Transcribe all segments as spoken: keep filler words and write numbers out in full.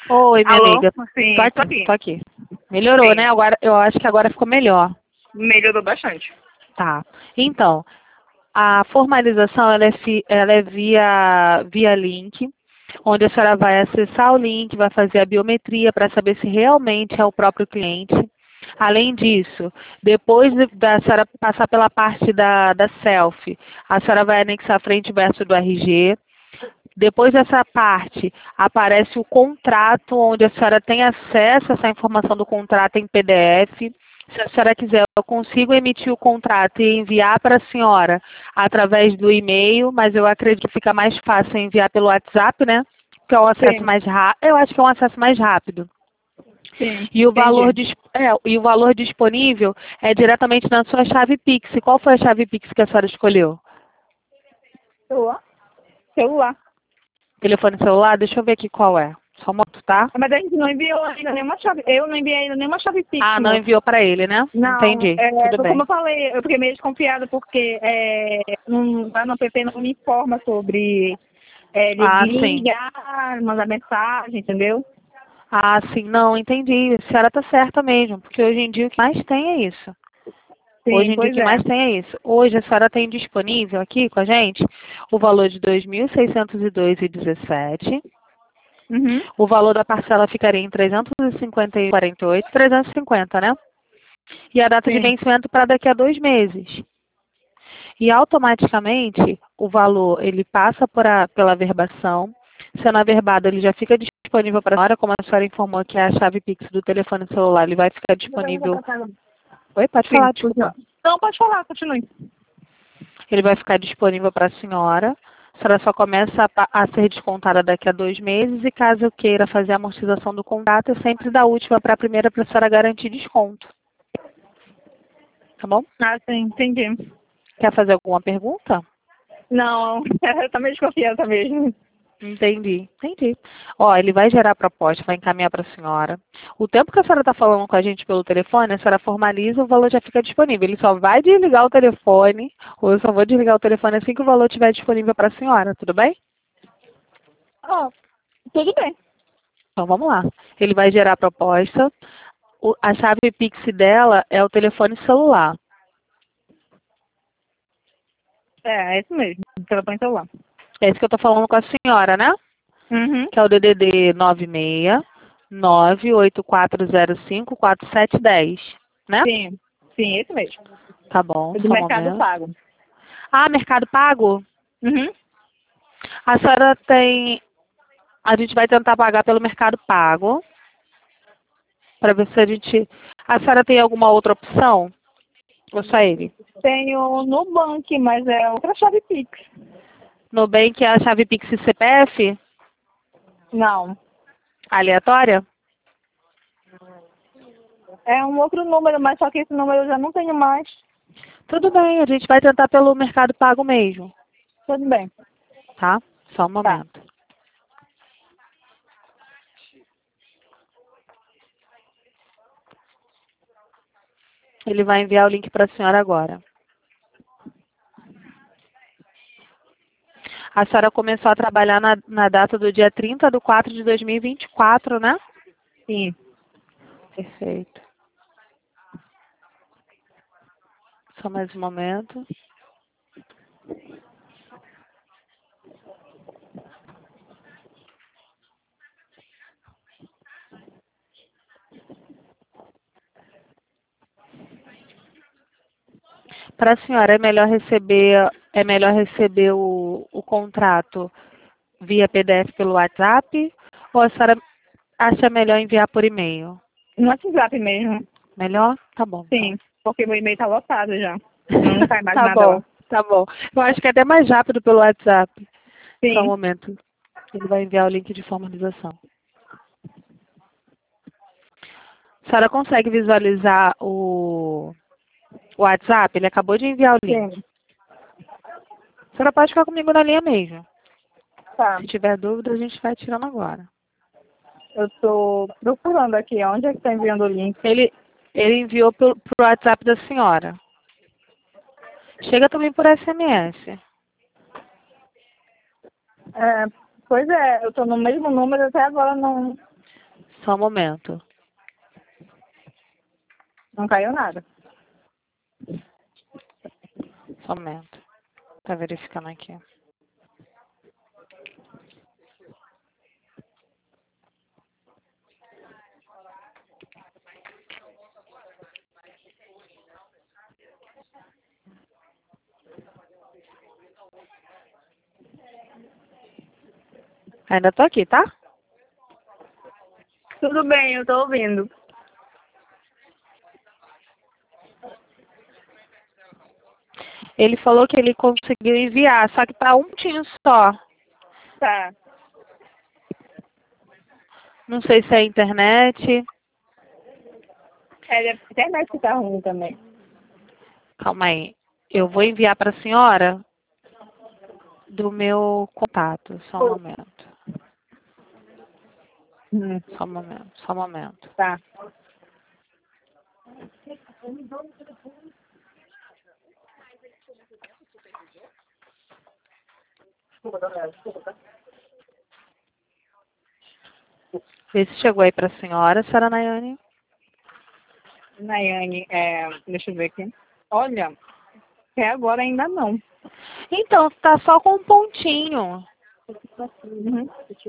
Oi, minha Alô? amiga. Sim, Tô tô aqui, aqui. tô aqui. Melhorou, Sim, né? Agora, eu acho que agora ficou melhor. melhorou bastante. Tá. Então, a formalização ela é, fi- ela é via, via link, onde a senhora vai acessar o link, vai fazer a biometria para saber se realmente é o próprio cliente. Além disso, depois de- da senhora passar pela parte da, da selfie, a senhora vai anexar a frente e verso do R G. Depois dessa parte, aparece o contrato, onde a senhora tem acesso a essa informação do contrato em P D F. Se a senhora quiser, eu consigo emitir o contrato e enviar para a senhora através do e-mail, mas eu acredito que fica mais fácil enviar pelo WhatsApp, né? Que é o acesso Sim, mais rápido. Eu acho que é um acesso mais rápido. sim, E o valor, entendi. dis- é, e o valor disponível é diretamente na sua chave Pix. Qual foi a chave Pix que a senhora escolheu? Celular? Celular. Telefone celular? Deixa eu ver aqui qual é. Só moto, tá? Mas a gente não enviou ainda nenhuma chave. Eu não enviei ainda nenhuma chave Pix, Ah, não moço. enviou para ele, né? Não, Entendi. é, Tudo foi como bem. eu falei, eu fiquei meio desconfiada porque é, não, lá no P P não me informa sobre é, li- Ah, sim. ligar, mandar mensagem, entendeu? Ah, sim. Não, entendi. A senhora tá certa mesmo, porque hoje em dia o que mais tem é isso. Hoje Sim, em dia o pois que é. mais tem é isso. Hoje a senhora tem disponível aqui com a gente o valor de dois mil seiscentos e dois vírgula dezessete. Uhum. O valor da parcela ficaria em trezentos e cinquenta e quarenta e oito, trezentos e cinquenta, né? E a data de Sim. vencimento para daqui a dois meses. E automaticamente o valor ele passa por a- pela verbação. Sendo averbado, ele já fica disponível para a senhora, como a senhora informou que é a chave Pix do telefone celular, ele vai ficar disponível. Oi, pode Sim, falar, pois desculpa. não. Não, pode falar, continue. Ele vai ficar disponível para a senhora. A senhora só começa a, pa- a ser descontada daqui a dois meses e caso eu queira fazer a amortização do contrato, é sempre da última para a primeira para a senhora garantir desconto. Tá bom? Ah, sim, entendi. Quer fazer alguma pergunta? Não, eu também desconfiada mesmo. Entendi, entendi. Ó, ele vai gerar a proposta, vai encaminhar para a senhora. O tempo que a senhora está falando com a gente pelo telefone, a senhora formaliza, o valor já fica disponível. Ele só vai desligar o telefone, ou eu só vou desligar o telefone assim que o valor estiver disponível para a senhora, tudo bem? Ó, tudo bem. Então vamos lá. Ele vai gerar a proposta. O- a chave Pix dela é o telefone celular. É, é isso mesmo. Telefone celular. É isso que eu estou falando com a senhora, né? Uhum. Que é o D D D nove seis nove oito quatro zero cinco quatro sete um zero, né? Sim, sim, esse mesmo. Tá bom, É do só um Mercado momento. Pago. Ah, Mercado Pago? Uhum. A senhora tem. A gente vai tentar pagar pelo Mercado Pago. Para ver se a gente. A senhora tem alguma outra opção? Ou só ele? Tenho no Nubank, mas é outra chave Pix. Nubank é a chave Pix C P F? Não. Aleatória? É um outro número, mas só que esse número eu já não tenho mais. Tudo bem, a gente vai tentar pelo Mercado Pago mesmo, Tudo bem. tá? Só um Tá. momento. Ele vai enviar o link para a senhora agora. A senhora começou a trabalhar na, na data do dia trinta de quatro de dois mil e vinte e quatro, né? Sim. Perfeito. Só mais um momento. Para a senhora, é melhor receber, é melhor receber o, o contrato via P D F pelo WhatsApp? Ou a senhora acha melhor enviar por e-mail? No WhatsApp mesmo. Melhor? Tá bom, então. Sim. Porque meu e-mail tá lotado já. Não cai mais Tá nada bom, lá. tá bom. Eu acho que é até mais rápido pelo WhatsApp. Só um Sim. momento. Ele vai enviar o link de formalização. A senhora consegue visualizar o o WhatsApp? Ele acabou de enviar o link. Sim. A senhora pode ficar comigo na linha mesmo. Tá. Se tiver dúvida, a gente vai tirando agora. Eu tô procurando aqui. Onde é que tá enviando o link? Ele, ele enviou pro, pro WhatsApp da senhora. Chega também por S M S. É, pois é, eu tô no mesmo número até agora não. Só um momento. Não caiu nada. Só um momento. Tá verificando aqui. Ainda tô aqui, tá? Tudo bem, eu tô ouvindo. Ele falou que ele conseguiu enviar, só que tá um pontinho só. Tá. Não sei se é a internet. É, a internet que tá ruim também. Calma aí. Eu vou enviar para a senhora do meu contato. Só um momento. Hum, Só um momento. Só um momento. tá. Vê se chegou aí para a senhora, senhora Nayane. Nayane, é, deixa eu ver aqui. Olha, até agora ainda não. Então, tá só com um pontinho. Uhum.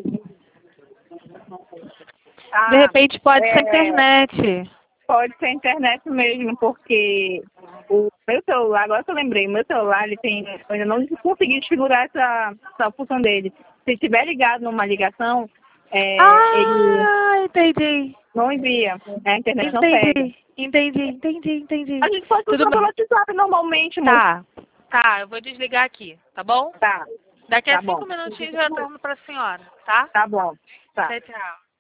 De Ah, repente pode ser a é, internet. pode ser internet mesmo, porque o meu celular, agora que eu lembrei, o meu celular, ele tem, eu ainda não consegui desfigurar essa, essa função dele. Se tiver ligado numa ligação, é, ele Ah, entendi. não envia, a internet não pega. Entendi. Entendi, entendi, entendi. A gente pode Tudo usar pelo bem. WhatsApp normalmente, moço. Tá. Tá, eu vou desligar aqui, tá bom? Tá, Daqui a tá cinco bom. minutinhos eu retorno para a senhora, tá? Tá bom. Tá. Tchau, tchau.